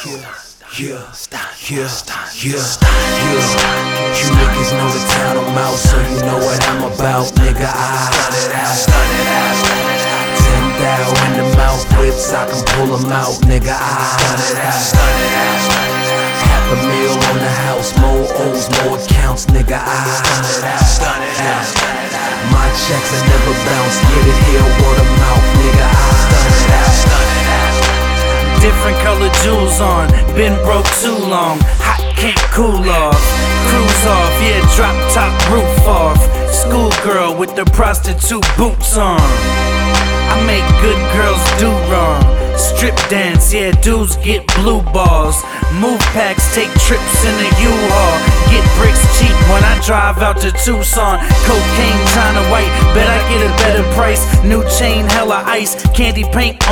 You niggas know the town I'm out, so you know what I'm about, nigga. I 10,000 in the mouth whips, I can pull them out, nigga. I $500,000 on the house, more O's, more accounts, nigga. My checks I never bounce, get it here, word of mouth, nigga. Different color jewels on, been broke too long. Hot can't cool off. Cruise off, yeah, drop top roof off. Schoolgirl with the prostitute boots on. I make good girls do wrong. Strip dance, yeah, dudes get blue balls. Move packs, take trips in the U-Haul. Get bricks cheap when I drive out to Tucson. Cocaine, China white, bet I get a better price. New chain, hella ice, candy paint